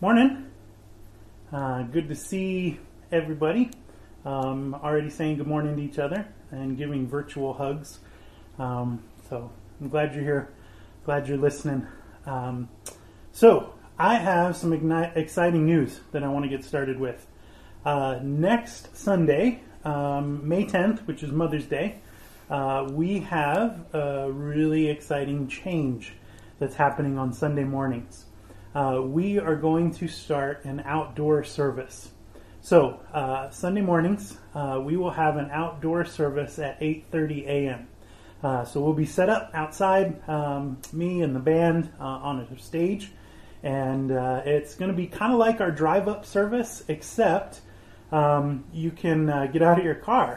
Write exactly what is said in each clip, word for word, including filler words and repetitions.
Morning. Uh, good to see everybody. Um, already saying good morning to each other and giving virtual hugs. Um, so I'm glad you're here. Glad you're listening. Um, so I have some igni- exciting news that I want to get started with. Uh, next Sunday, um, May tenth, which is Mother's Day, uh, we have a really exciting change that's happening on Sunday mornings. Uh, we are going to start an outdoor service. So, uh, Sunday mornings, uh, we will have an outdoor service at eight thirty a.m. Uh, so we'll be set up outside, um, me and the band uh, on a stage, and uh, it's going to be kind of like our drive-up service, except um, you can uh, get out of your car.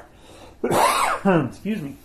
Excuse me.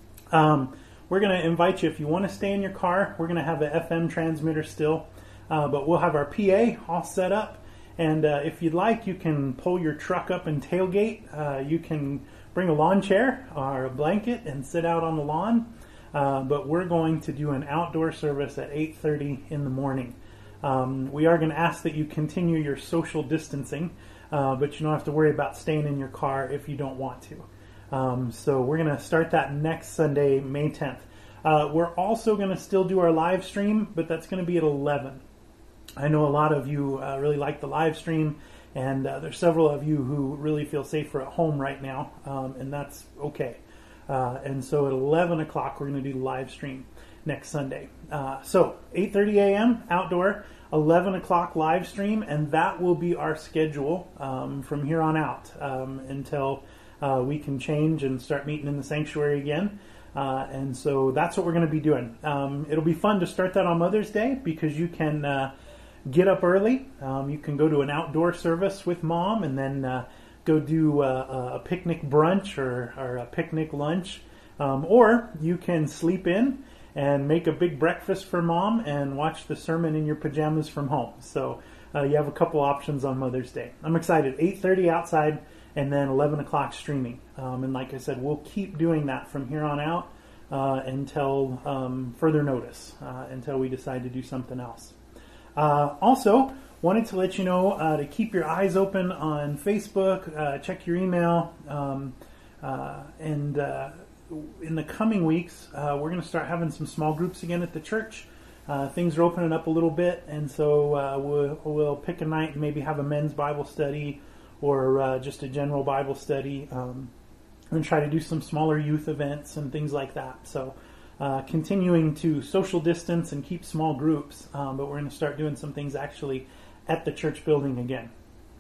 Um, we're going to invite you, if you want to stay in your car, we're going to have an F M transmitter still. Uh, but we'll have our P A all set up, and uh, if you'd like, you can pull your truck up and tailgate. Uh, you can bring a lawn chair or a blanket and sit out on the lawn. Uh, but we're going to do an outdoor service at eight thirty in the morning. Um, we are going to ask that you continue your social distancing, uh, but you don't have to worry about staying in your car if you don't want to. Um, so we're going to start that next Sunday, May tenth. Uh, we're also going to still do our live stream, but that's going to be at eleven. I know a lot of you uh, really like the live stream, and uh, there's several of you who really feel safer at home right now, um, and that's okay. Uh, and so at eleven o'clock, we're going to do the live stream next Sunday. Uh, so eight thirty a.m. outdoor, eleven o'clock live stream, and that will be our schedule um, from here on out um, until uh, we can change and start meeting in the sanctuary again. Uh, and so that's what we're going to be doing. Um, it'll be fun to start that on Mother's Day because you can uh, get up early. Um, you can go to an outdoor service with mom and then uh, go do uh, a picnic brunch or, or a picnic lunch. Um, or you can sleep in and make a big breakfast for mom and watch the sermon in your pajamas from home. So uh, you have a couple options on Mother's Day. I'm excited. eight thirty outside and then eleven o'clock streaming. Um, and like I said, we'll keep doing that from here on out uh, until um, further notice, uh, until we decide to do something else. Uh, also, wanted to let you know uh, to keep your eyes open on Facebook, uh, check your email, um, uh, and uh, in the coming weeks, uh, we're going to start having some small groups again at the church. Uh, things are opening up a little bit, and so uh, we'll, we'll pick a night and maybe have a men's Bible study or uh, just a general Bible study, um, and try to do some smaller youth events and things like that. So. Uh, continuing to social distance and keep small groups, um, but we're going to start doing some things actually at the church building again.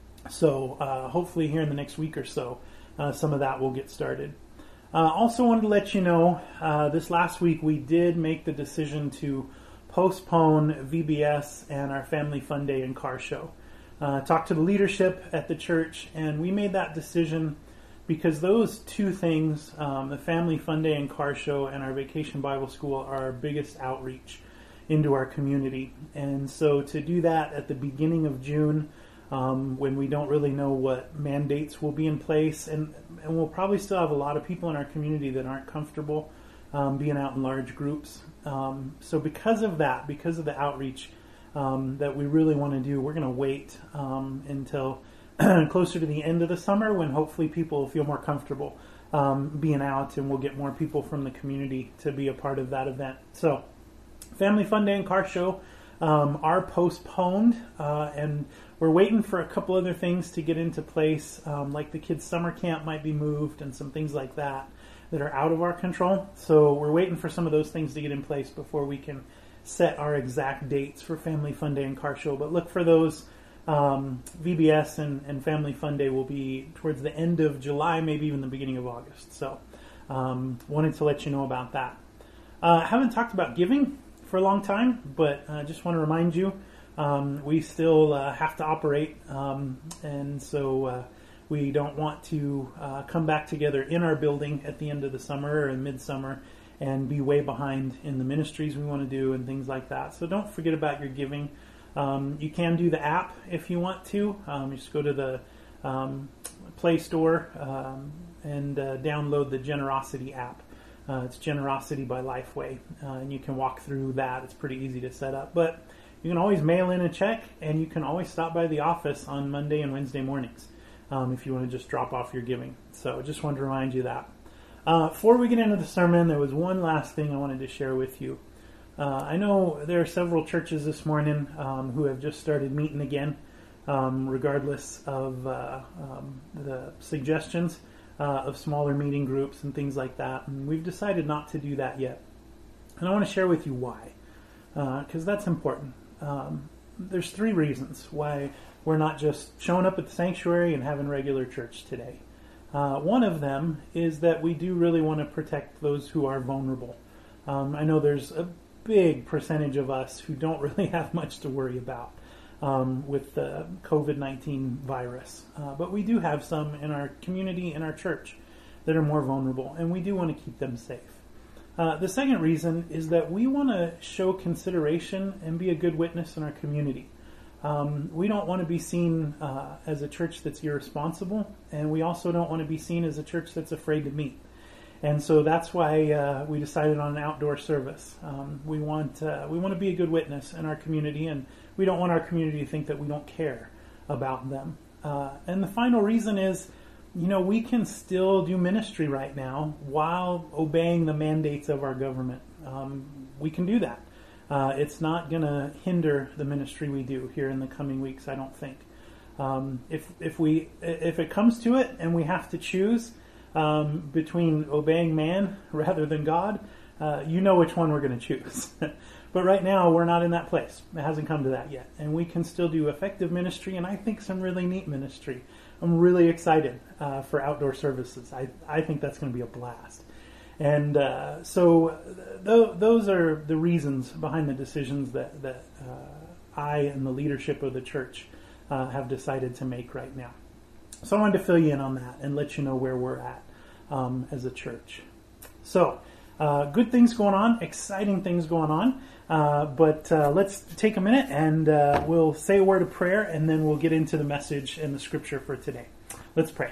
So uh, hopefully here in the next week or so, uh, some of that will get started. Uh, also wanted to let you know, uh, this last week we did make the decision to postpone V B S and our Family Fun Day and Car Show. Uh, talked to the leadership at the church, and we made that decision because those two things, um, the Family Fun Day and Car Show and our Vacation Bible School, are our biggest outreach into our community. And so to do that at the beginning of June, um, when we don't really know what mandates will be in place, and, and we'll probably still have a lot of people in our community that aren't comfortable um, being out in large groups. Um, so because of that, because of the outreach um, that we really want to do, we're going to wait um, until closer to the end of the summer when hopefully people will feel more comfortable um, being out, and we'll get more people from the community to be a part of that event. So Family Fun Day and Car Show um, are postponed, uh, and we're waiting for a couple other things to get into place, um, like the kids' summer camp might be moved and some things like that that are out of our control. So we're waiting for some of those things to get in place before we can set our exact dates for Family Fun Day and Car Show. But look for those. Um, V B S and, and Family Fun Day will be towards the end of July, maybe even the beginning of August. So, um, wanted to let you know about that. Uh, haven't talked about giving for a long time, but I uh, just want to remind you, um, we still uh, have to operate, um, and so uh, we don't want to uh, come back together in our building at the end of the summer or in midsummer and be way behind in the ministries we want to do and things like that. So don't forget about your giving. Um, you can do the app if you want to. Um, just go to the um, Play Store um, and uh, download the Generosity app. Uh, it's Generosity by Lifeway, uh, and you can walk through that. It's pretty easy to set up. But you can always mail in a check, and you can always stop by the office on Monday and Wednesday mornings um, if you want to just drop off your giving. So just wanted to remind you that. Uh, before we get into the sermon, there was one last thing I wanted to share with you. Uh, I know there are several churches this morning um, who have just started meeting again, um, regardless of uh, um, the suggestions uh, of smaller meeting groups and things like that. And we've decided not to do that yet. And I want to share with you why, because uh, that's important. Um, there's three reasons why we're not just showing up at the sanctuary and having regular church today. Uh, one of them is that we do really want to protect those who are vulnerable. Um, I know there's a big percentage of us who don't really have much to worry about um, with the covid nineteen virus. Uh, but we do have some in our community, in our church, that are more vulnerable, and we do want to keep them safe. Uh, the second reason is that we want to show consideration and be a good witness in our community. Um, we don't want to be seen uh, as a church that's irresponsible, and we also don't want to be seen as a church that's afraid to meet. And so that's why uh, we decided on an outdoor service. Um, we want uh, we want to be a good witness in our community, and we don't want our community to think that we don't care about them. Uh, and the final reason is, you know, we can still do ministry right now while obeying the mandates of our government. Um, we can do that. Uh, it's not going to hinder the ministry we do here in the coming weeks, I don't think. Um, if if we if it comes to it and we have to choose um, between obeying man rather than God, uh, you know which one we're going to choose. But right now, we're not in that place. It hasn't come to that yet. And we can still do effective ministry, and I think some really neat ministry. I'm really excited uh, for outdoor services. I, I think that's going to be a blast. And uh, so th- those are the reasons behind the decisions that, that uh, I and the leadership of the church uh, have decided to make right now. So I wanted to fill you in on that and let you know where we're at um, as a church. So uh, good things going on, exciting things going on. Uh, but uh, let's take a minute and uh, we'll say a word of prayer, and then we'll get into the message and the scripture for today. Let's pray.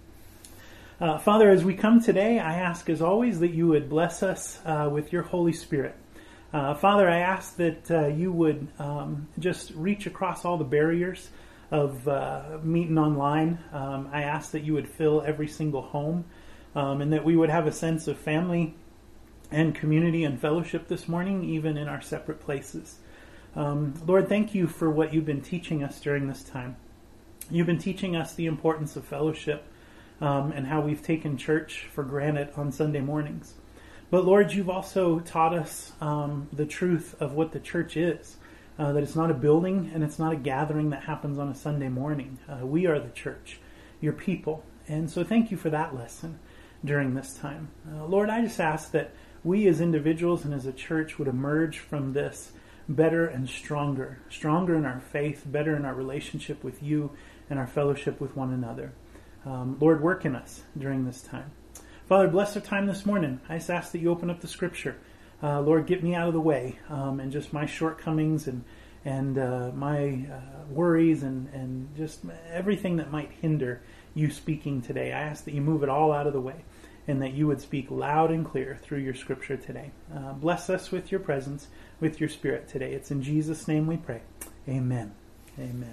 Uh, Father, as we come today, I ask as always that you would bless us uh, with your Holy Spirit. Uh, Father, I ask that uh, you would um, just reach across all the barriers of uh, meeting online. Um, I ask that you would fill every single home um, and that we would have a sense of family and community and fellowship this morning, even in our separate places. Um, Lord, thank you for what you've been teaching us during this time. You've been teaching us the importance of fellowship um, and how we've taken church for granted on Sunday mornings. But Lord, you've also taught us um, the truth of what the church is, uh, that it's not a building and it's not a gathering that happens on a Sunday morning. Uh, we are the church, your people. And so thank you for that lesson during this time. Uh, Lord, I just ask that we as individuals and as a church would emerge from this better and stronger, stronger in our faith, better in our relationship with you and our fellowship with one another. Um, Lord, work in us during this time. Father, bless our time this morning. I just ask that you open up the scripture. Uh, Lord, get me out of the way um, and just my shortcomings and and uh, my uh, worries and, and just everything that might hinder you speaking today. I ask that you move it all out of the way and that you would speak loud and clear through your scripture today. Uh, bless us with your presence, with your spirit today. It's in Jesus' name we pray. Amen. Amen.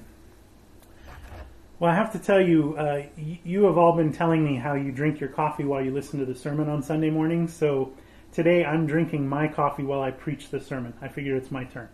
Well, I have to tell you, uh, y- you have all been telling me how you drink your coffee while you listen to the sermon on Sunday morning. So today I'm drinking my coffee while I preach the sermon. I figure it's my turn.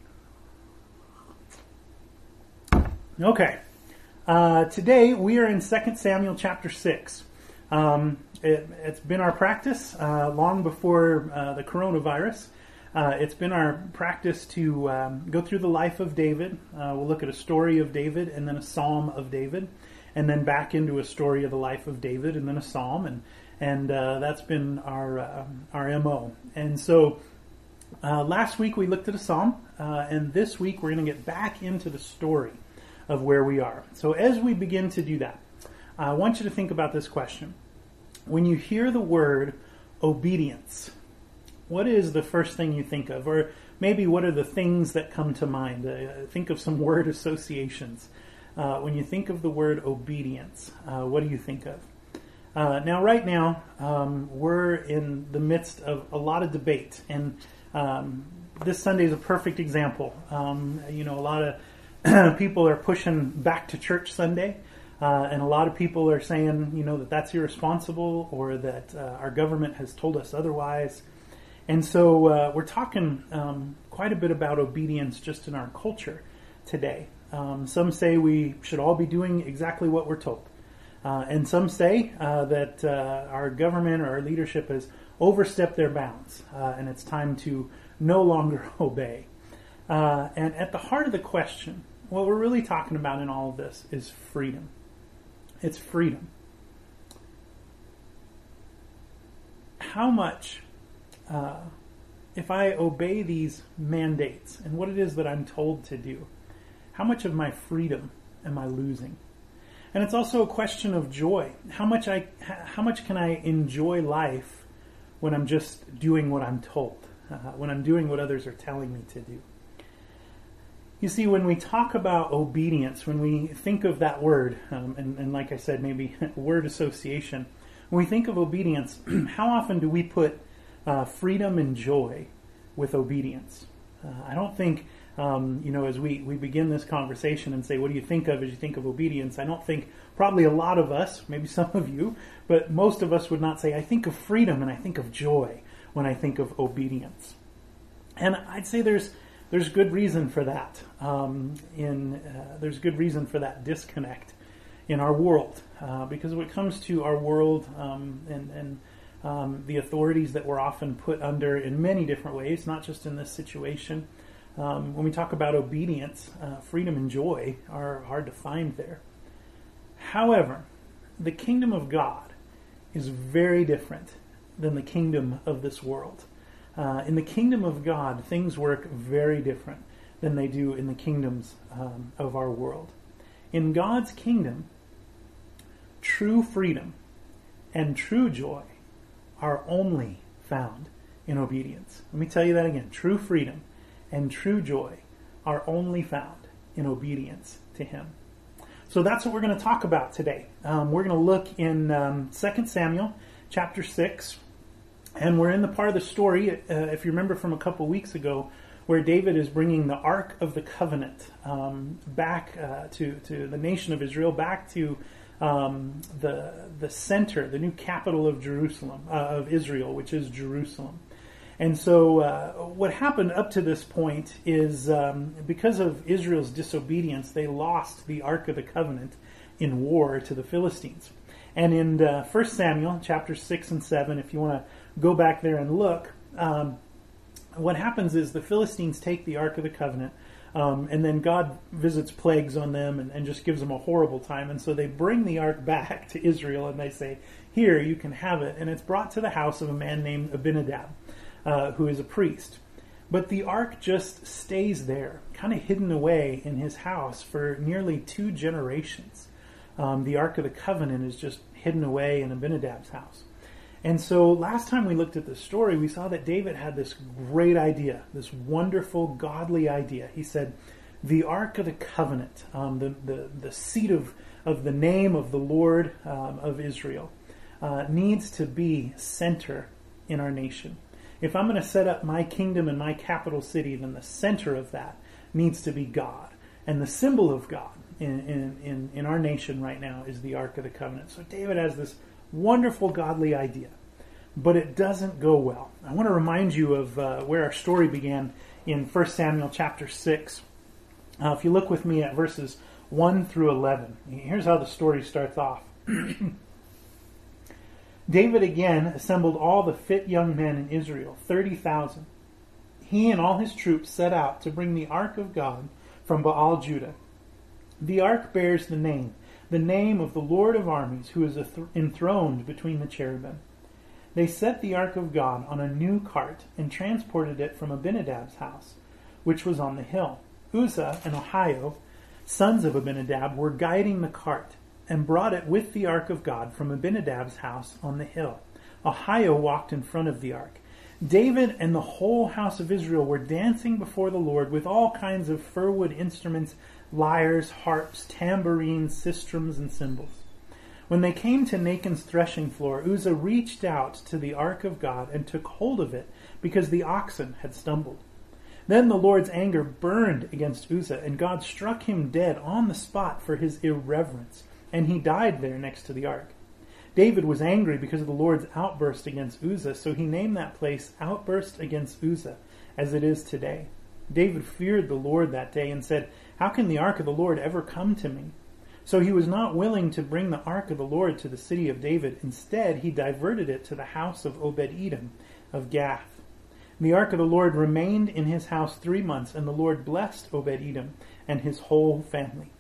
Okay. Uh, today we are in Second Samuel chapter six. Um, it, it's been our practice uh, long before uh, the coronavirus. Uh, it's been our practice to um, go through the life of David. Uh, we'll look at a story of David and then a psalm of David, and then back into a story of the life of David and then a psalm, and and uh, that's been our uh, our M O. And so uh, last week we looked at a psalm, uh, and this week we're going to get back into the story of where we are. So as we begin to do that, I want you to think about this question. When you hear the word obedience, what is the first thing you think of? Or maybe what are the things that come to mind? Uh, think of some word associations. Uh, when you think of the word obedience, uh, what do you think of? Uh, now, right now, um, we're in the midst of a lot of debate. And um, this Sunday is a perfect example. Um, you know, a lot of people are pushing back to church Sunday, uh, and a lot of people are saying, you know, that that's irresponsible, or that uh, our government has told us otherwise. And so uh, we're talking um, quite a bit about obedience just in our culture today. Um, some say we should all be doing exactly what we're told. Uh, and some say uh, that uh, our government or our leadership has overstepped their bounds, uh, and it's time to no longer obey. Uh, and at the heart of the question, what we're really talking about in all of this is freedom. It's freedom. How much... Uh, if I obey these mandates and what it is that I'm told to do, how much of my freedom am I losing? And it's also a question of joy. How much I, how much can I enjoy life when I'm just doing what I'm told, uh, when I'm doing what others are telling me to do? You see, when we talk about obedience, when we think of that word, um, and, and like I said, maybe word association, when we think of obedience, how often do we put Uh, freedom and joy with obedience? Uh, I don't think, um, you know, as we, we begin this conversation and say, what do you think of as you think of obedience? I don't think probably a lot of us, maybe some of you, but most of us would not say, I think of freedom and I think of joy when I think of obedience. And I'd say there's there's good reason for that. Um, in uh, there's good reason for that disconnect in our world, uh, because when it comes to our world um, and and Um, the authorities that we're often put under in many different ways, not just in this situation. Um, when we talk about obedience, uh, freedom and joy are hard to find there. However, the kingdom of God is very different than the kingdom of this world. Uh, in the kingdom of God, things work very different than they do in the kingdoms um, of our world. In God's kingdom, true freedom and true joy are only found in obedience. Let me tell you that again. True freedom and true joy are only found in obedience to Him. So that's what we're going to talk about today. Um, we're going to look in um, Second Samuel chapter six, and we're in the part of the story, uh, if you remember from a couple weeks ago, where David is bringing the Ark of the Covenant um, back uh, to, to the nation of Israel, back to Um, the the center, the new capital of Jerusalem, uh, of Israel, which is Jerusalem. And so uh, what happened up to this point is um, because of Israel's disobedience, they lost the Ark of the Covenant in war to the Philistines. And in uh, First Samuel chapter six and seven, if you want to go back there and look, um, what happens is the Philistines take the Ark of the Covenant, Um, and then God visits plagues on them and, and just gives them a horrible time. And so they bring the ark back to Israel and they say, here, you can have it. And it's brought to the house of a man named Abinadab, uh, who is a priest. But the ark just stays there, kind of hidden away in his house for nearly two generations. Um, the Ark of the Covenant is just hidden away in Abinadab's house. And so last time we looked at this story, we saw that David had this great idea, this wonderful, godly idea. He said, the Ark of the Covenant, um, the, the, the seat of, of the name of the Lord um, of Israel, uh, needs to be center in our nation. If I'm going to set up my kingdom in my capital city, then the center of that needs to be God. And the symbol of God in, in, in, in our nation right now is the Ark of the Covenant. So David has this wonderful godly idea, but it doesn't go well. I want to remind you of uh, where our story began in First Samuel chapter six. Uh, if you look with me at verses one through eleven, here's how the story starts off. David again assembled all the fit young men in Israel, thirty thousand. He and all his troops set out to bring the Ark of God from Baal Judah. The Ark bears the name, the name of the Lord of armies, who is enthroned between the cherubim. They set the Ark of God on a new cart and transported it from Abinadab's house, which was on the hill. Uzzah and Ahio, sons of Abinadab, were guiding the cart and brought it with the Ark of God from Abinadab's house on the hill. Ahio walked in front of the Ark. David and the whole house of Israel were dancing before the Lord with all kinds of firwood instruments, lyres, harps, tambourines, sistrums, and cymbals. When they came to Nachon's threshing floor, Uzzah reached out to the Ark of God and took hold of it because the oxen had stumbled. Then the Lord's anger burned against Uzzah, and God struck him dead on the spot for his irreverence, and he died there next to the ark. David was angry because of the Lord's outburst against Uzzah, so he named that place Outburst Against Uzzah, as it is today. David feared the Lord that day and said, "How can the ark of the Lord ever come to me?" So he was not willing to bring the ark of the Lord to the city of David. Instead, he diverted it to the house of Obed-Edom of Gath. The ark of the Lord remained in his house three months, and the Lord blessed Obed-Edom and his whole family.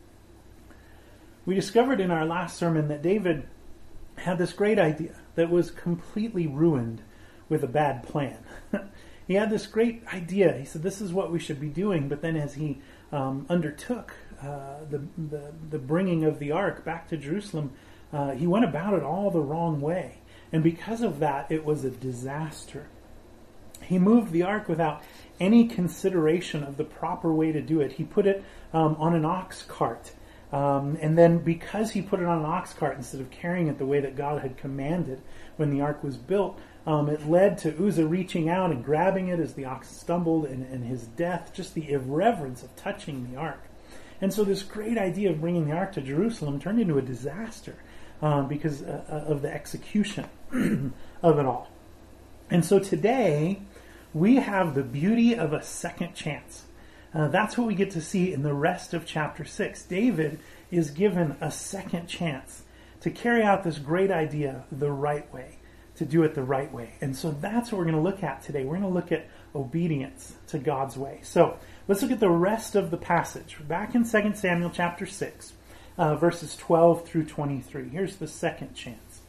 We discovered in our last sermon that David had this great idea that was completely ruined with a bad plan. He had this great idea. He said, this is what we should be doing. But then as he um, undertook uh, the, the, the bringing of the ark back to Jerusalem, uh, he went about it all the wrong way. And because of that, it was a disaster. He moved the ark without any consideration of the proper way to do it. He put it um, on an ox cart. Um, and then because he put it on an ox cart instead of carrying it the way that God had commanded when the ark was built, um, it led to Uzzah reaching out and grabbing it as the ox stumbled, and, and his death, just the irreverence of touching the ark. And so this great idea of bringing the ark to Jerusalem turned into a disaster um, because uh, of the execution of it all. And so today we have the beauty of a second chance. Uh, that's what we get to see in the rest of chapter six. David is given a second chance to carry out this great idea the right way, to do it the right way. And so that's what we're going to look at today. We're going to look at obedience to God's way. So let's look at the rest of the passage. Back in Second Samuel chapter six, uh, verses twelve through twenty-three. Here's the second chance.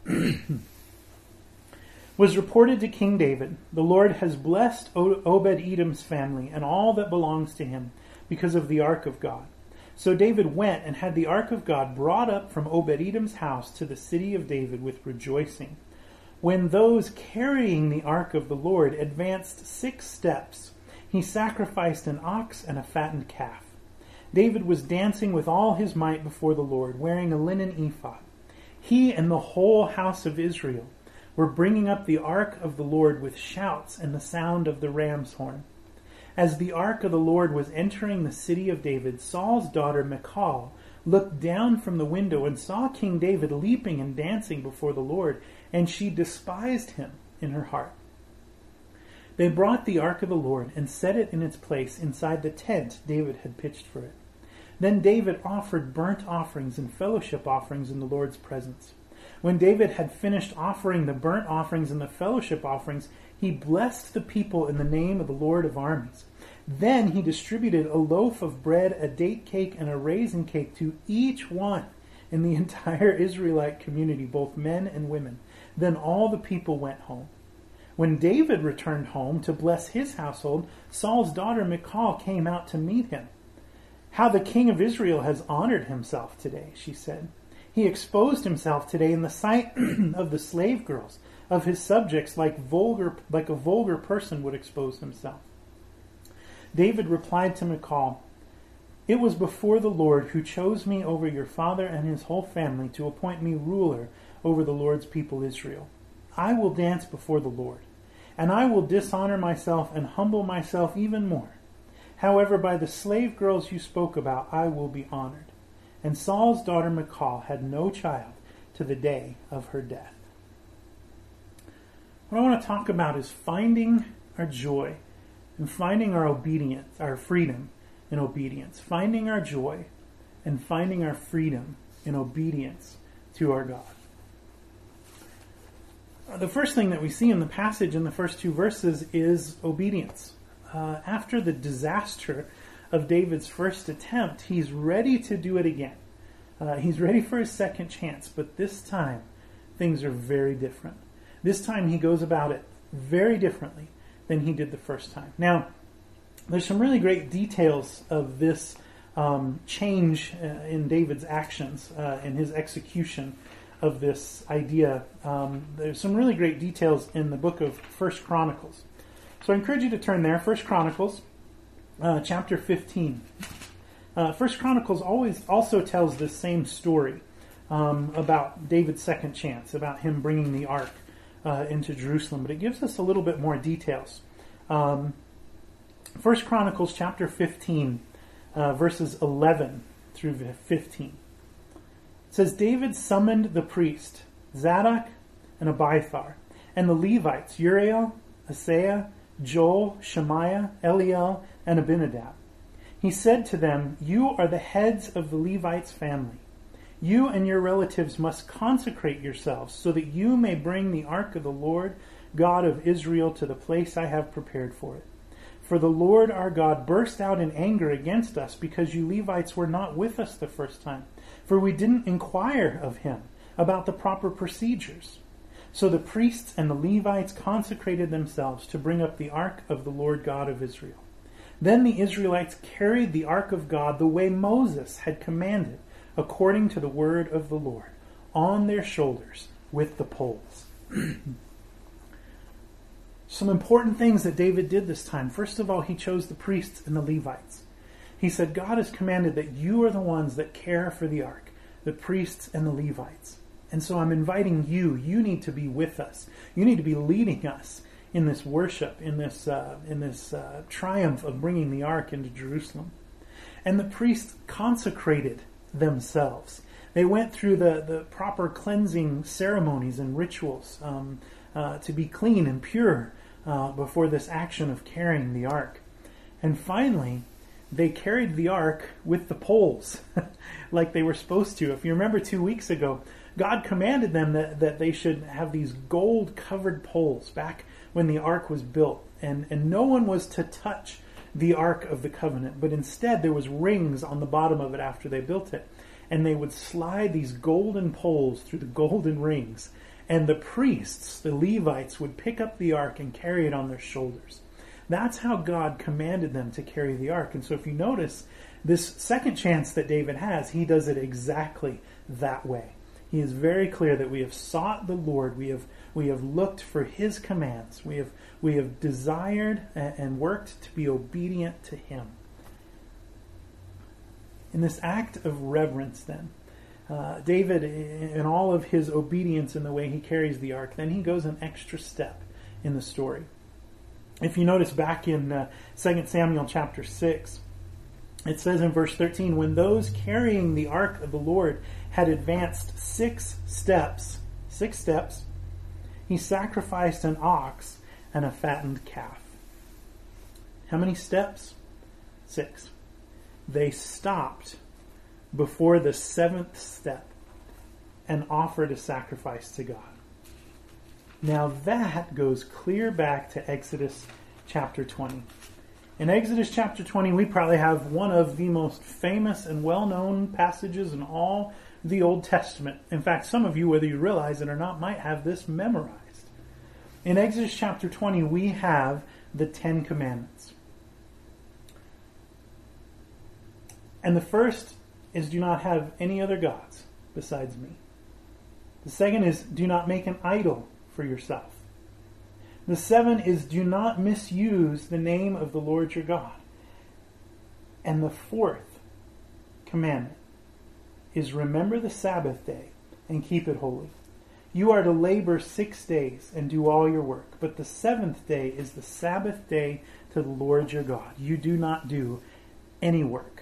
Was reported to King David, "The Lord has blessed Obed-Edom's family and all that belongs to him because of the ark of God." So David went and had the ark of God brought up from Obed-Edom's house to the city of David with rejoicing. When those carrying the ark of the Lord advanced six steps, he sacrificed an ox and a fattened calf. David was dancing with all his might before the Lord, wearing a linen ephod. He and the whole house of Israel were bringing up the ark of the Lord with shouts and the sound of the ram's horn. As the ark of the Lord was entering the city of David, Saul's daughter Michal looked down from the window and saw King David leaping and dancing before the Lord, and she despised him in her heart. They brought the ark of the Lord and set it in its place inside the tent David had pitched for it. Then David offered burnt offerings and fellowship offerings in the Lord's presence. When David had finished offering the burnt offerings and the fellowship offerings, he blessed the people in the name of the Lord of armies. Then he distributed a loaf of bread, a date cake, and a raisin cake to each one in the entire Israelite community, both men and women. Then all the people went home. When David returned home to bless his household, Saul's daughter Michal came out to meet him. "How the king of Israel has honored himself today," she said. "He exposed himself today in the sight of the slave girls of his subjects like vulgar, like a vulgar person would expose himself." David replied to Michal, "It was before the Lord who chose me over your father and his whole family to appoint me ruler over the Lord's people Israel. I will dance before the Lord, and I will dishonor myself and humble myself even more. However, by the slave girls you spoke about, I will be honored." And Saul's daughter Michal had no child to the day of her death. What I want to talk about is finding our joy and finding our obedience, our freedom in obedience. Finding our joy and finding our freedom in obedience to our God. The first thing that we see in the passage in the first two verses is obedience. Uh, after the disaster of David's first attempt, he's ready to do it again. Uh, he's ready for his second chance, but this time things are very different. This time he goes about it very differently than he did the first time. Now, there's some really great details of this um, change uh, in David's actions, uh, in his execution of this idea. Um, there's some really great details in the book of First Chronicles. So I encourage you to turn there, First Chronicles, Uh, chapter fifteen. Uh, First Chronicles always also tells this same story um, about David's second chance, about him bringing the ark uh, into Jerusalem, but it gives us a little bit more details. Um, First Chronicles chapter fifteen, uh, verses eleven through fifteen. It says, David summoned the priest, Zadok and Abiathar, and the Levites, Uriel, Asaiah, Joel, Shemaiah, Eliel, and Abinadab. He said to them, you are the heads of the Levites' family. You and your relatives must consecrate yourselves so that you may bring the ark of the Lord God of Israel to the place I have prepared for it. For the Lord our God burst out in anger against us because you Levites were not with us the first time, for we didn't inquire of him about the proper procedures. So the priests and the Levites consecrated themselves to bring up the ark of the Lord God of Israel. Then the Israelites carried the ark of God the way Moses had commanded, according to the word of the Lord, on their shoulders with the poles. Some important things that David did this time. First of all, he chose the priests and the Levites. He said, God has commanded that you are the ones that care for the ark, the priests and the Levites. And so I'm inviting you. You need to be with us. You need to be leading us in this worship, in this uh, in this uh, triumph of bringing the ark into Jerusalem. And the priests consecrated themselves. They went through the, the proper cleansing ceremonies and rituals um, uh, to be clean and pure uh, before this action of carrying the ark. And finally, they carried the ark with the poles like they were supposed to. If you remember two weeks ago, God commanded them that, that they should have these gold-covered poles back when the ark was built. And, and no one was to touch the Ark of the Covenant, but instead there was rings on the bottom of it after they built it. And they would slide these golden poles through the golden rings. And the priests, the Levites, would pick up the ark and carry it on their shoulders. That's how God commanded them to carry the ark. And so if you notice, this second chance that David has, he does it exactly that way. He is very clear that we have sought the Lord. We have we have looked for his commands. We have we have desired and worked to be obedient to him. In this act of reverence, then, uh, David, in all of his obedience in the way he carries the ark, then he goes an extra step in the story. If you notice back in uh, Second Samuel chapter six, it says in verse thirteen, when those carrying the ark of the Lord had advanced six steps, six steps, he sacrificed an ox and a fattened calf. How many steps? Six. They stopped before the seventh step and offered a sacrifice to God. Now that goes clear back to Exodus chapter twenty. In Exodus chapter twenty, we probably have one of the most famous and well-known passages in all the Old Testament. In fact, some of you, whether you realize it or not, might have this memorized. In Exodus chapter twenty, we have the Ten Commandments. And the first is, do not have any other gods besides me. The second is, do not make an idol for yourself. The seven is, do not misuse the name of the Lord your God. And the fourth commandment is, remember the Sabbath day and keep it holy. You are to labor six days and do all your work, but the seventh day is the Sabbath day to the Lord your God. You do not do any work.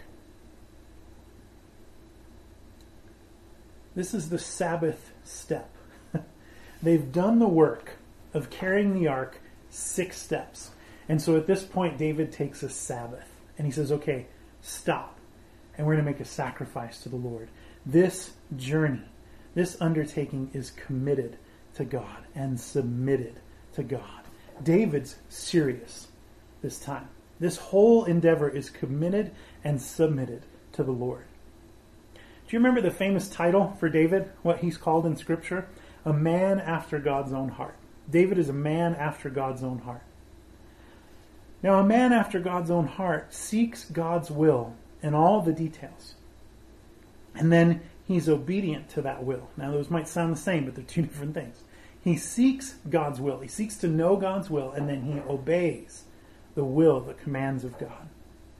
This is the Sabbath step. They've done the work of carrying the ark six steps. And so at this point, David takes a Sabbath. And he says, okay, stop. And we're going to make a sacrifice to the Lord. This journey, this undertaking is committed to God and submitted to God. David's serious this time. This whole endeavor is committed and submitted to the Lord. Do you remember the famous title for David, what he's called in Scripture? A man after God's own heart. David is a man after God's own heart. Now, a man after God's own heart seeks God's will in all the details. And then he's obedient to that will. Now, those might sound the same, but they're two different things. He seeks God's will. He seeks to know God's will, and then he obeys the will, the commands of God.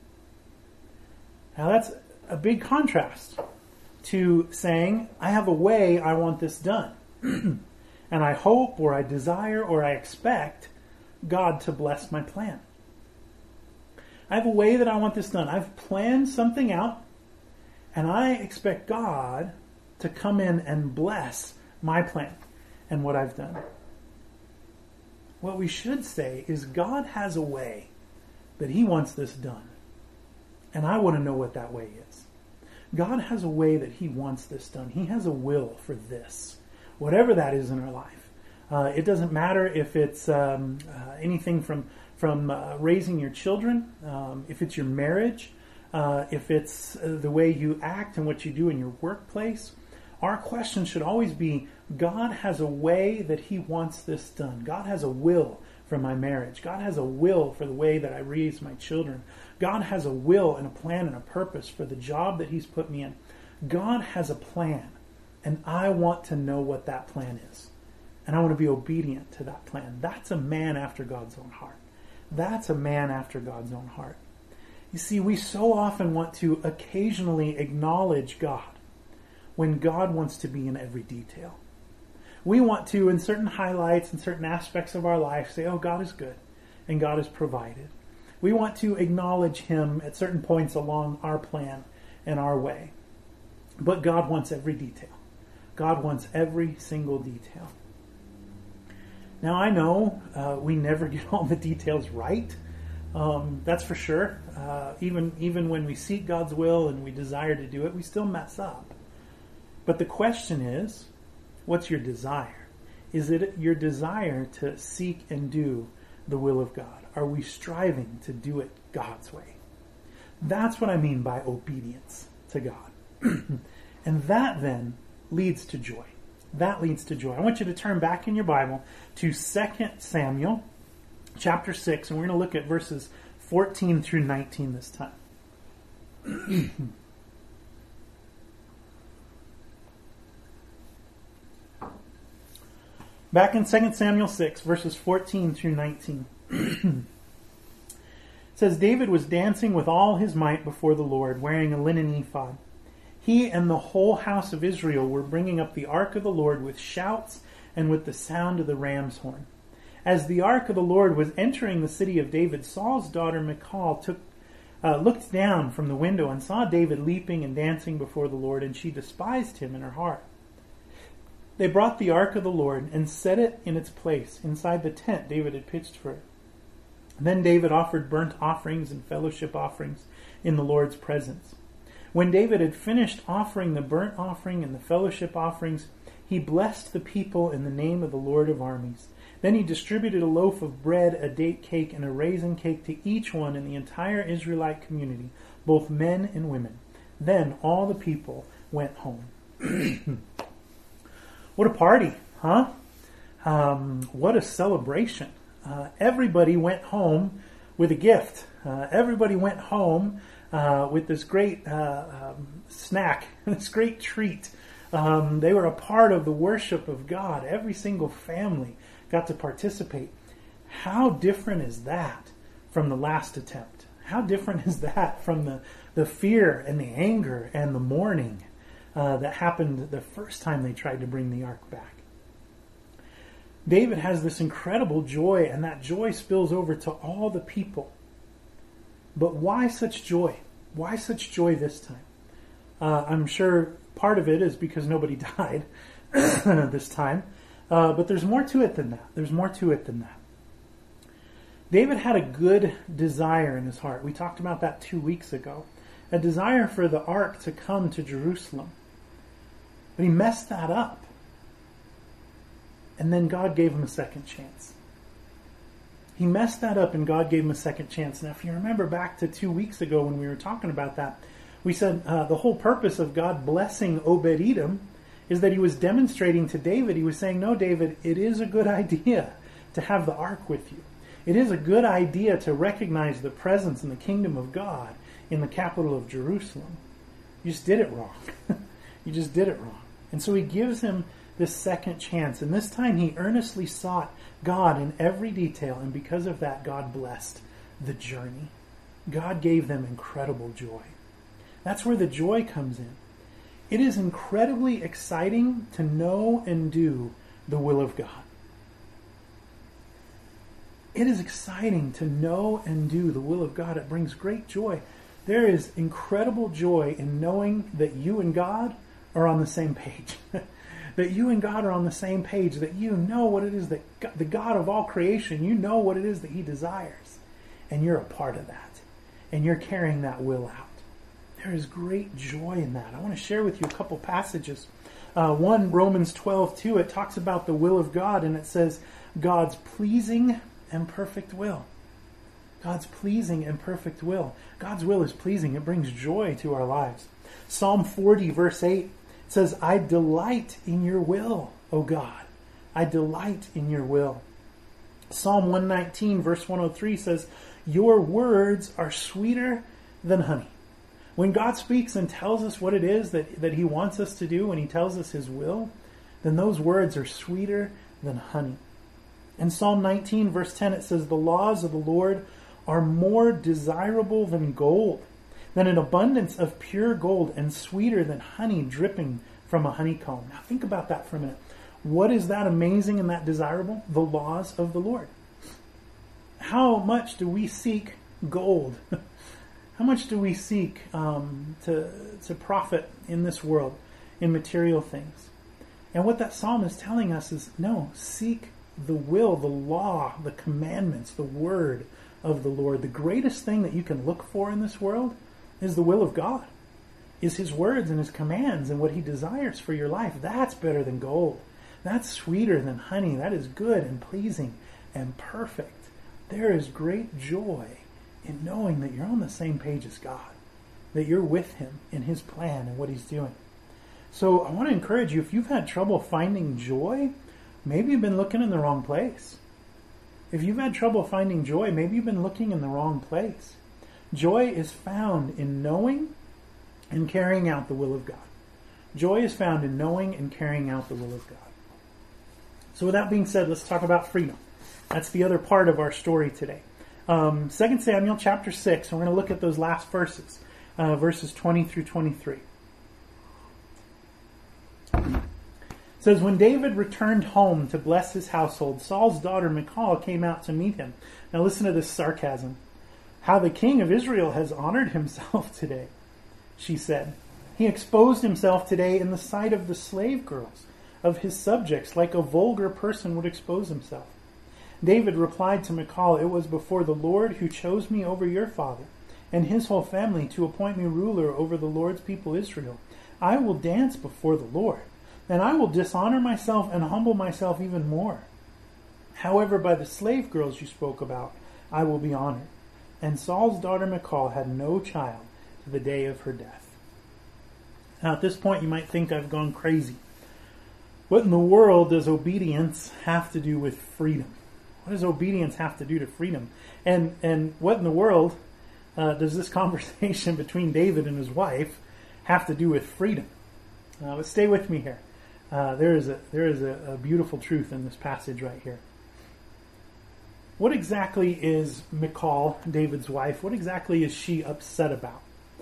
Now, that's a big contrast to saying, I have a way I want this done. And I hope, or I desire, or I expect God to bless my plan. I have a way that I want this done. I've planned something out, and I expect God to come in and bless my plan and what I've done. What we should say is God has a way that he wants this done. And I want to know what that way is. God has a way that he wants this done. He has a will for this, whatever that is in our life. Uh, it doesn't matter if it's um, uh, anything from, from uh, raising your children, um, if it's your marriage, uh, if it's uh, the way you act and what you do in your workplace. Our question should always be, God has a way that he wants this done. God has a will for my marriage. God has a will for the way that I raise my children. God has a will and a plan and a purpose for the job that he's put me in. God has a plan, and I want to know what that plan is. And I want to be obedient to that plan. That's a man after God's own heart. That's a man after God's own heart. You see, we so often want to occasionally acknowledge God when God wants to be in every detail. We want to, in certain highlights and certain aspects of our life, say, oh, God is good and God has provided. We want to acknowledge him at certain points along our plan and our way. But God wants every detail. God wants every single detail. Now, I know uh, we never get all the details right. Um, that's for sure. Uh, even, even when we seek God's will and we desire to do it, we still mess up. But the question is, what's your desire? Is it your desire to seek and do the will of God? Are we striving to do it God's way? That's what I mean by obedience to God. And that then leads to joy. That leads to joy. I want you to turn back in your Bible to Second Samuel chapter six, and we're going to look at verses fourteen through nineteen this time. Back in Second Samuel six, verses fourteen through nineteen. It says, David was dancing with all his might before the Lord, wearing a linen ephod. He and the whole house of Israel were bringing up the ark of the Lord with shouts and with the sound of the ram's horn. As the ark of the Lord was entering the city of David, Saul's daughter Michal took, uh, looked down from the window and saw David leaping and dancing before the Lord, and she despised him in her heart. They brought the ark of the Lord and set it in its place inside the tent David had pitched for it. Then David offered burnt offerings and fellowship offerings in the Lord's presence. When David had finished offering the burnt offering and the fellowship offerings, he blessed the people in the name of the Lord of armies. Then he distributed a loaf of bread, a date cake, and a raisin cake to each one in the entire Israelite community, both men and women. Then all the people went home. What a party, huh? Um, what a celebration. Uh, everybody went home with a gift. Uh, everybody went home uh, with this great uh, um, snack, this great treat. Um, they were a part of the worship of God. Every single family got to participate. How different is that from the last attempt? How different is that from the, the fear and the anger and the mourning uh, that happened the first time they tried to bring the ark back? David has this incredible joy, and that joy spills over to all the people. But why such joy? Why such joy this time? Uh, I'm sure part of it is because nobody died this time. Uh, but there's more to it than that. There's more to it than that. David had a good desire in his heart. We talked about that two weeks ago. A desire for the ark to come to Jerusalem. But he messed that up. And then God gave him a second chance. He messed that up and God gave him a second chance. Now, if you remember back to two weeks ago when we were talking about that, we said uh, the whole purpose of God blessing Obed-Edom is that he was demonstrating to David, he was saying, no, David, it is a good idea to have the ark with you. It is a good idea to recognize the presence and the kingdom of God in the capital of Jerusalem. You just did it wrong. You just did it wrong. And so he gives him this second chance. And this time he earnestly sought God in every detail. And because of that, God blessed the journey. God gave them incredible joy. That's where the joy comes in. It is incredibly exciting to know and do the will of God. It is exciting to know and do the will of God. It brings great joy. There is incredible joy in knowing that you and God are on the same page. That you and God are on the same page. That you know what it is that God, the God of all creation, you know what it is that he desires. And you're a part of that. And you're carrying that will out. There is great joy in that. I want to share with you a couple passages. Uh, one, Romans twelve two, it talks about the will of God, and it says, God's pleasing and perfect will. God's pleasing and perfect will. God's will is pleasing. It brings joy to our lives. Psalm forty, verse eight, says, I delight in your will, O God. I delight in your will. Psalm one nineteen, verse one oh three says, your words are sweeter than honey. When God speaks and tells us what it is that, that he wants us to do, when he tells us his will, then those words are sweeter than honey. In Psalm nineteen, verse ten, it says, the laws of the Lord are more desirable than gold, than an abundance of pure gold, and sweeter than honey dripping from a honeycomb. Now think about that for a minute. What is that amazing and that desirable? The laws of the Lord. How much do we seek gold? How much do we seek um, to, to profit in this world, in material things? And what that psalm is telling us is, no, seek the will, the law, the commandments, the word of the Lord. The greatest thing that you can look for in this world is the will of God, is his words and his commands and what he desires for your life. That's better than gold. That's sweeter than honey. That is good and pleasing and perfect. There is great joy in knowing that you're on the same page as God, that you're with him in his plan and what he's doing. So I want to encourage you, if you've had trouble finding joy, maybe you've been looking in the wrong place. If you've had trouble finding joy, maybe you've been looking in the wrong place. Joy is found in knowing and carrying out the will of God. Joy is found in knowing and carrying out the will of God. So with that being said, let's talk about freedom. That's the other part of our story today. Um, Second Samuel chapter six, we're going to look at those last verses, uh, verses twenty through twenty-three. It says, when David returned home to bless his household, Saul's daughter Michal came out to meet him. Now listen to this sarcasm. How the king of Israel has honored himself today, she said. He exposed himself today in the sight of the slave girls of his subjects, like a vulgar person would expose himself. David replied to Michal, it was before the Lord who chose me over your father and his whole family to appoint me ruler over the Lord's people Israel. I will dance before the Lord, and I will dishonor myself and humble myself even more. However, by the slave girls you spoke about, I will be honored. And Saul's daughter Michal had no child to the day of her death. Now at this point you might think I've gone crazy. What in the world does obedience have to do with freedom? What does obedience have to do to freedom? And and what in the world uh, does this conversation between David and his wife have to do with freedom? Uh, but stay with me here. Uh, there is a there is a, a beautiful truth in this passage right here. What exactly is Michal, David's wife, what exactly is she upset about?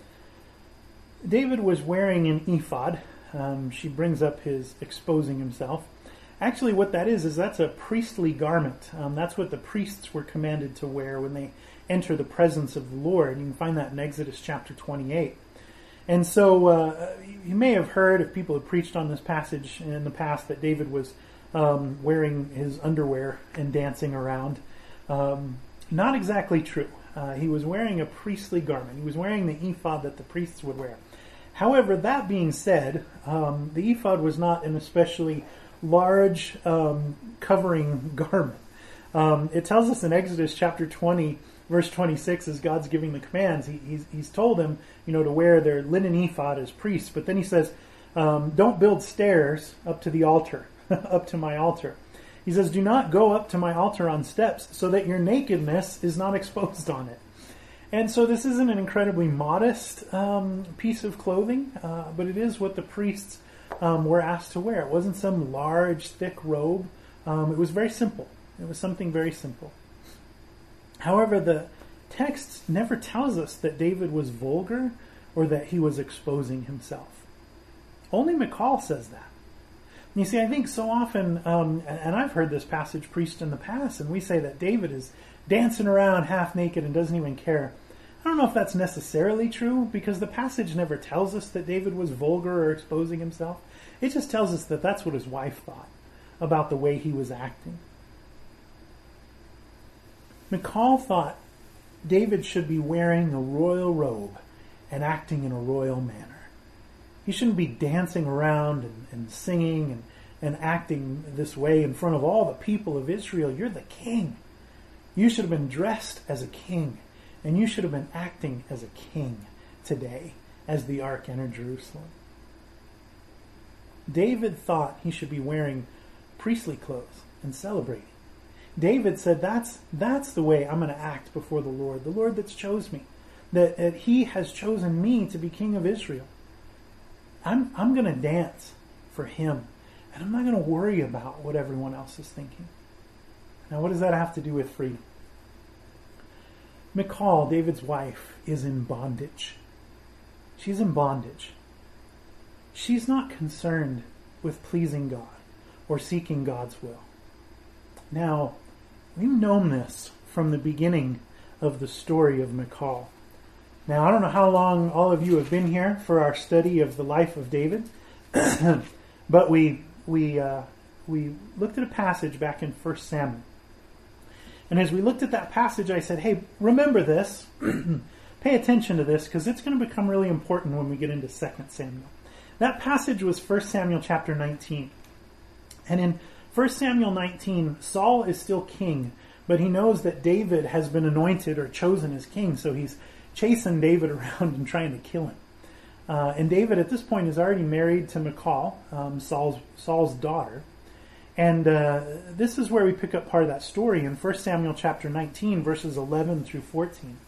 David was wearing an ephod. Um, she brings up his exposing himself. Actually, what that is, is that's a priestly garment. Um, that's what the priests were commanded to wear when they enter the presence of the Lord. You can find that in Exodus chapter twenty-eight. And so uh, you may have heard, if people have preached on this passage in the past, that David was um, wearing his underwear and dancing around. Um, not exactly true. Uh, he was wearing a priestly garment. He was wearing the ephod that the priests would wear. However, that being said, um, the ephod was not an especially large um, covering garment. Um, it tells us in Exodus chapter twenty, verse twenty-six, as God's giving the commands, he, he's, he's told them, you know, to wear their linen ephod as priests. But then he says, um, don't build stairs up to the altar, up to my altar. He says, do not go up to my altar on steps so that your nakedness is not exposed on it. And so this isn't an incredibly modest um, piece of clothing, uh, but it is what the priests um, were asked to wear. It wasn't some large, thick robe. Um, it was very simple. It was something very simple. However, the text never tells us that David was vulgar or that he was exposing himself. Only Michal says that. You see, I think so often, um, and I've heard this passage preached in the past, and we say that David is dancing around half naked and doesn't even care. I don't know if that's necessarily true, because the passage never tells us that David was vulgar or exposing himself. It just tells us that that's what his wife thought about the way he was acting. Michal thought David should be wearing a royal robe and acting in a royal manner. He shouldn't be dancing around and, and singing and, and acting this way in front of all the people of Israel. You're the king. You should have been dressed as a king, and you should have been acting as a king today as the ark entered Jerusalem. David thought he should be wearing priestly clothes and celebrating. David said, that's that's the way I'm going to act before the Lord, the Lord that's chose me, that, that he has chosen me to be king of Israel. I'm, I'm going to dance for him, and I'm not going to worry about what everyone else is thinking. Now, what does that have to do with freedom? Michal, David's wife, is in bondage. She's in bondage. She's not concerned with pleasing God or seeking God's will. Now, we've known this from the beginning of the story of Michal. Now, I don't know how long all of you have been here for our study of the life of David, but we we uh, we looked at a passage back in First Samuel. And as we looked at that passage, I said, hey, remember this. Pay attention to this, because it's going to become really important when we get into Second Samuel. That passage was First Samuel chapter nineteen. And in First Samuel nineteen, Saul is still king, but he knows that David has been anointed or chosen as king, so he's chasing David around and trying to kill him. Uh, and David at this point is already married to Michal, um, Saul's, Saul's daughter. And uh, this is where we pick up part of that story in First Samuel chapter nineteen, verses eleven through fourteen.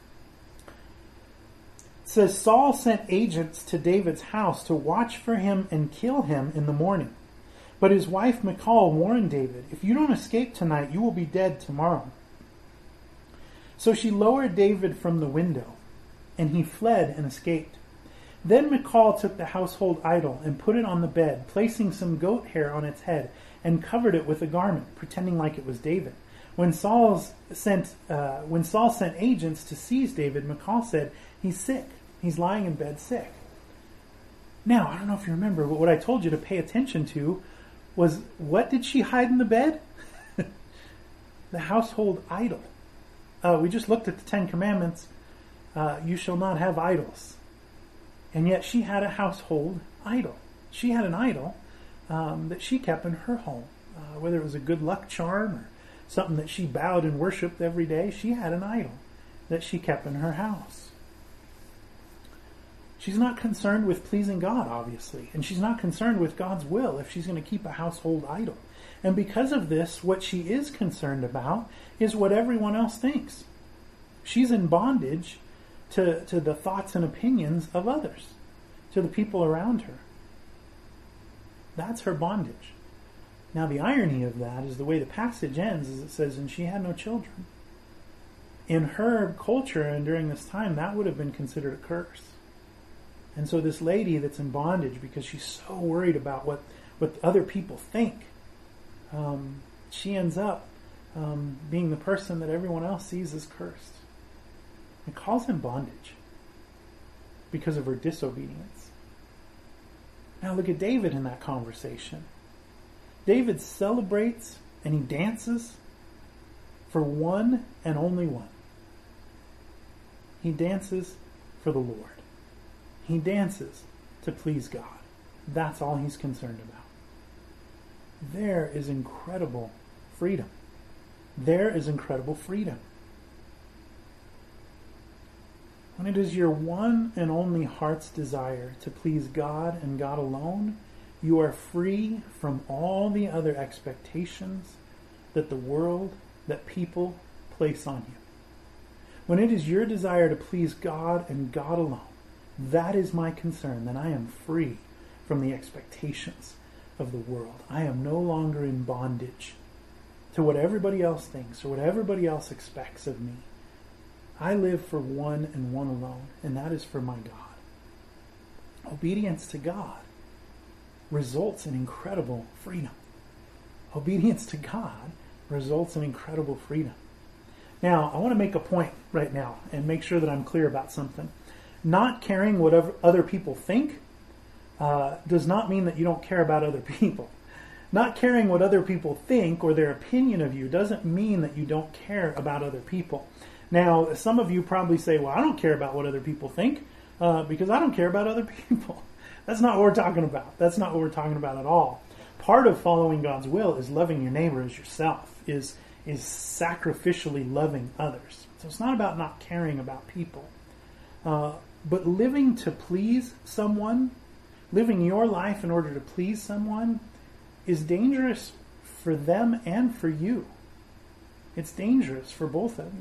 It says, Saul sent agents to David's house to watch for him and kill him in the morning. But his wife Michal warned David, if you don't escape tonight, you will be dead tomorrow. So she lowered David from the window, and he fled and escaped. Then Michal took the household idol and put it on the bed, placing some goat hair on its head, and covered it with a garment, pretending like it was David. When Saul's sent, uh, when Saul sent agents to seize David, Michal said, he's sick. He's lying in bed sick. Now, I don't know if you remember, but what I told you to pay attention to was, what did she hide in the bed? The household idol. Uh, we just looked at the Ten Commandments. Uh, you shall not have idols. And yet she had a household idol. She had an idol um, that she kept in her home. Uh, whether it was a good luck charm or something that she bowed and worshipped every day, she had an idol that she kept in her house. She's not concerned with pleasing God, obviously. And she's not concerned with God's will if she's going to keep a household idol. And because of this, what she is concerned about is what everyone else thinks. She's in bondage to, to the thoughts and opinions of others, to the people around her. That's her bondage. Now, the irony of that is the way the passage ends, is it says, and she had no children. In her culture and during this time, that would have been considered a curse. And so this lady that's in bondage because she's so worried about what, what other people think, um, she ends up um, being the person that everyone else sees as cursed. It calls him bondage because of her disobedience. Now look at David in that conversation. David celebrates and he dances for one and only one. He dances for the Lord. He dances to please God. That's all he's concerned about. There is incredible freedom. There is incredible freedom. When it is your one and only heart's desire to please God and God alone, you are free from all the other expectations that the world, that people place on you. When it is your desire to please God and God alone, that is my concern, then I am free from the expectations of the world. I am no longer in bondage to what everybody else thinks or what everybody else expects of me. I live for one and one alone, and that is for my God. Obedience to God results in incredible freedom. Obedience to God results in incredible freedom. Now, I want to make a point right now and make sure that I'm clear about something. Not caring what other people think uh, does not mean that you don't care about other people. Not caring what other people think or their opinion of you doesn't mean that you don't care about other people. Now, some of you probably say, well, I don't care about what other people think uh, because I don't care about other people. That's not what we're talking about. That's not what we're talking about at all. Part of following God's will is loving your neighbor as yourself, is, is sacrificially loving others. So it's not about not caring about people. Uh, but living to please someone, living your life in order to please someone, is dangerous for them and for you. It's dangerous for both of you.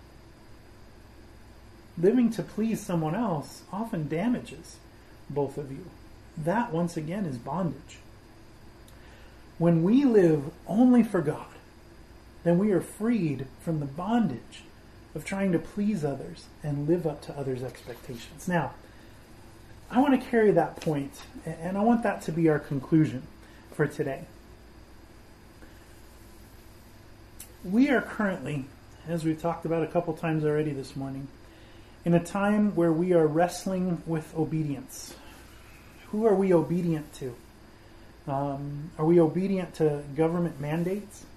Living to please someone else often damages both of you. That, once again, is bondage. When we live only for God, then we are freed from the bondage of trying to please others and live up to others' expectations. Now, I want to carry that point, and I want that to be our conclusion for today. We are currently, as we've talked about a couple times already this morning, in a time where we are wrestling with obedience. Who are we obedient to? Um, are we obedient to government mandates?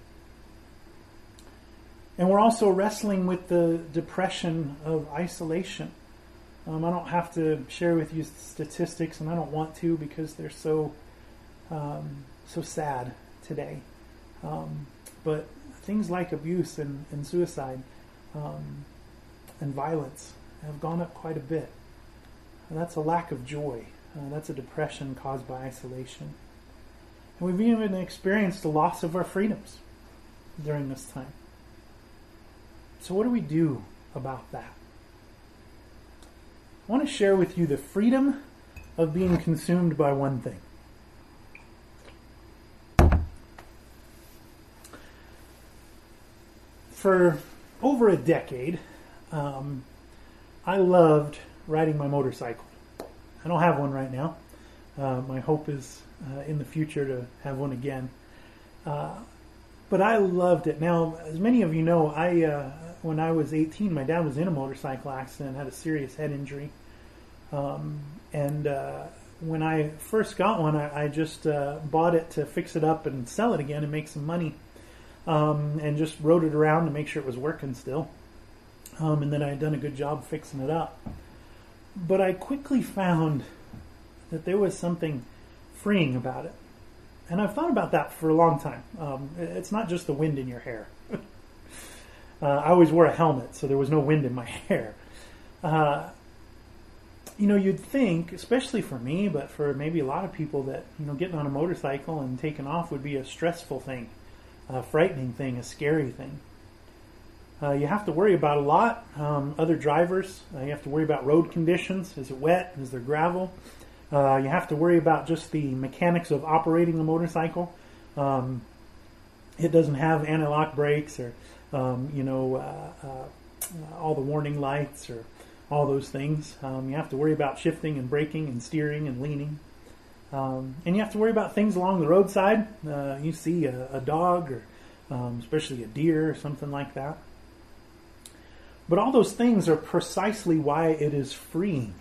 And we're also wrestling with the depression of isolation. Um, I don't have to share with you statistics, and I don't want to because they're so um, so sad today. Um, but things like abuse and, and suicide um, and violence have gone up quite a bit. And that's a lack of joy. Uh, that's a depression caused by isolation. And we've even experienced the loss of our freedoms during this time. So what do we do about that? I want to share with you the freedom of being consumed by one thing. For over a decade, um, I loved riding my motorcycle. I don't have one right now. Uh, my hope is uh, in the future to have one again. Uh, but I loved it. Now, as many of you know, I uh, when I was eighteen, my dad was in a motorcycle accident, had a serious head injury. Um, and uh, when I first got one, I, I just uh, bought it to fix it up and sell it again and make some money. Um, and just rode it around to make sure it was working still. Um, and then I had done a good job fixing it up. But I quickly found that there was something freeing about it. And I've thought about that for a long time. Um, it's not just the wind in your hair. uh, I always wore a helmet, so there was no wind in my hair. Uh, you know, you'd think, especially for me, but for maybe a lot of people, that, you know, getting on a motorcycle and taking off would be a stressful thing, a frightening thing, a scary thing. Uh, you have to worry about a lot. Um, other drivers, uh, you have to worry about road conditions. Is it wet? Is there gravel? Uh, you have to worry about just the mechanics of operating a motorcycle. Um, it doesn't have anti-lock brakes or, um, you know, uh, uh, all the warning lights or all those things. Um, you have to worry about shifting and braking and steering and leaning. Um, and you have to worry about things along the roadside. Uh, you see a, a dog or um, especially a deer or something like that. But all those things are precisely why it is freeing.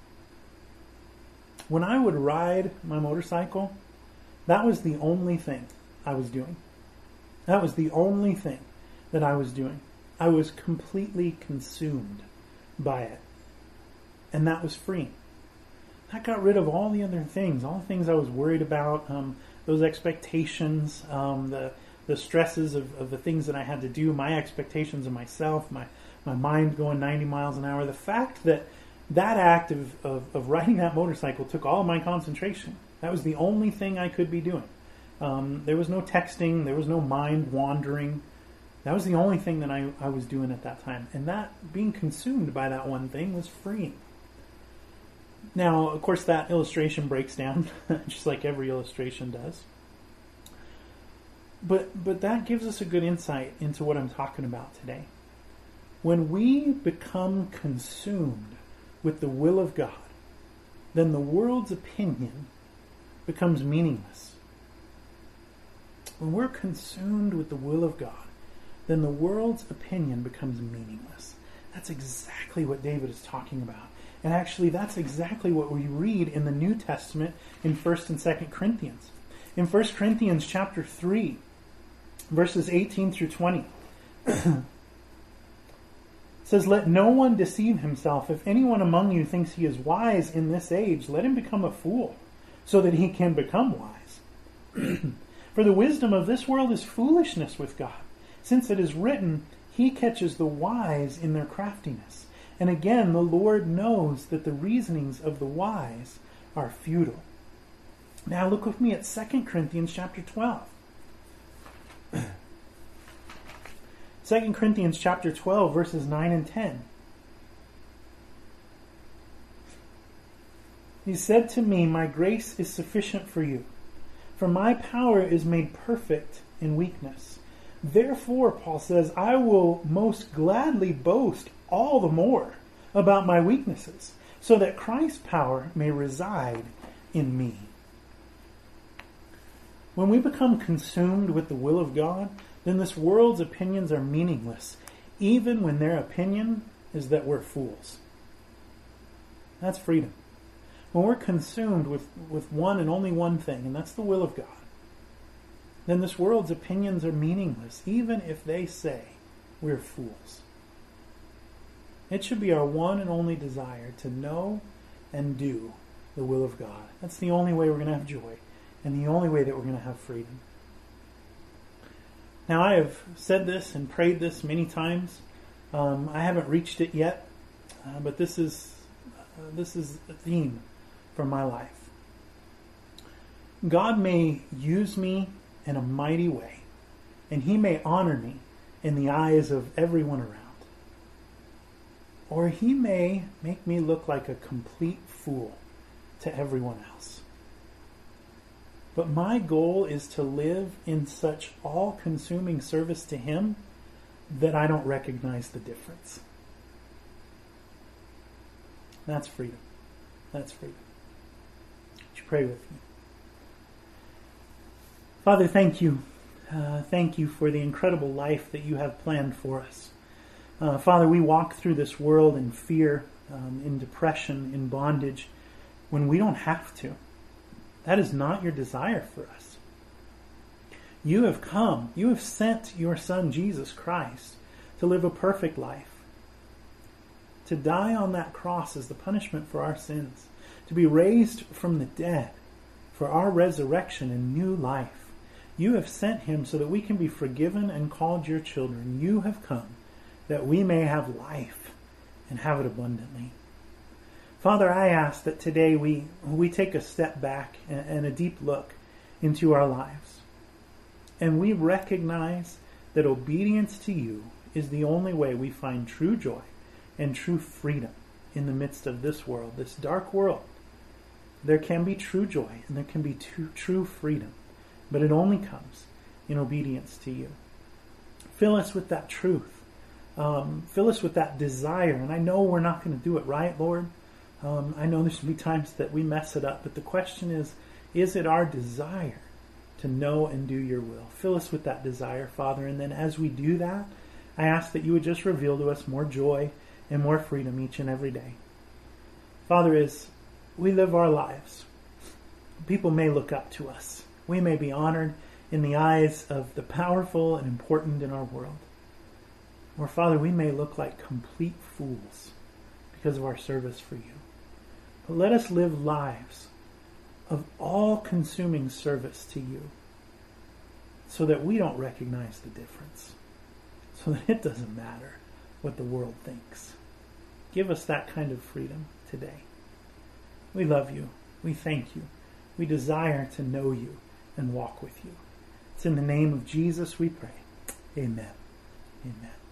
When I would ride my motorcycle, that was the only thing I was doing. That was the only thing that I was doing. I was completely consumed by it. And that was freeing. That got rid of all the other things, all the things I was worried about, um, those expectations, um, the the stresses of, of the things that I had to do, my expectations of myself, my my mind going ninety miles an hour. The fact that that act of, of, of riding that motorcycle took all of my concentration. That was the only thing I could be doing. Um, there was no texting. There was no mind wandering. That was the only thing that I, I was doing at that time. And that, being consumed by that one thing, was freeing. Now, of course, that illustration breaks down, just like every illustration does. But but that gives us a good insight into what I'm talking about today. When we become consumed with the will of God, then the world's opinion becomes meaningless. When we're consumed with the will of God, then the world's opinion becomes meaningless. That's exactly what David is talking about. And actually, that's exactly what we read in the New Testament in First and Second Corinthians. In First Corinthians chapter three, verses eighteen through twenty, it says, "Let no one deceive himself. If anyone among you thinks he is wise in this age, let him become a fool, so that he can become wise. For the wisdom of this world is foolishness with God, since it is written, He catches the wise in their craftiness. And again, the Lord knows that the reasonings of the wise are futile." Now look with me at Second Corinthians chapter twelve. Second Corinthians chapter twelve, verses nine and ten. "He said to me, my grace is sufficient for you, for my power is made perfect in weakness. Therefore," Paul says, "I will most gladly boast all the more about my weaknesses, so that Christ's power may reside in me." When we become consumed with the will of God, then this world's opinions are meaningless, even when their opinion is that we're fools. That's freedom. When we're consumed with, with one and only one thing, and that's the will of God, then this world's opinions are meaningless, even if they say we're fools. It should be our one and only desire to know and do the will of God. That's the only way we're going to have joy, and the only way that we're going to have freedom. Now, I have said this and prayed this many times. Um, I haven't reached it yet, uh, but this is uh, this is a theme for my life. God may use me in a mighty way, and He may honor me in the eyes of everyone around. Or He may make me look like a complete fool to everyone else. But my goal is to live in such all-consuming service to Him that I don't recognize the difference. That's freedom. That's freedom. Would you pray with me? Father, thank you. Uh, thank you for the incredible life that you have planned for us. Uh, Father, we walk through this world in fear, um, in depression, in bondage, when we don't have to. That is not your desire for us. You have come, you have sent your Son, Jesus Christ, to live a perfect life, to die on that cross as the punishment for our sins, to be raised from the dead for our resurrection and new life. You have sent Him so that we can be forgiven and called your children. You have come that we may have life and have it abundantly. Father, I ask that today we, we take a step back and, and a deep look into our lives. And we recognize that obedience to you is the only way we find true joy and true freedom in the midst of this world, this dark world. There can be true joy and there can be true, true freedom, but it only comes in obedience to you. Fill us with that truth. Um, fill us with that desire. And I know we're not going to do it right, Lord. Um, I know there's going to be times that we mess it up, but the question is, is it our desire to know and do your will? Fill us with that desire, Father, and then as we do that, I ask that you would just reveal to us more joy and more freedom each and every day. Father, as we live our lives, people may look up to us. We may be honored in the eyes of the powerful and important in our world. Or, Father, we may look like complete fools because of our service for you. But let us live lives of all-consuming service to you so that we don't recognize the difference, so that it doesn't matter what the world thinks. Give us that kind of freedom today. We love you. We thank you. We desire to know you and walk with you. It's in the name of Jesus we pray. Amen. Amen.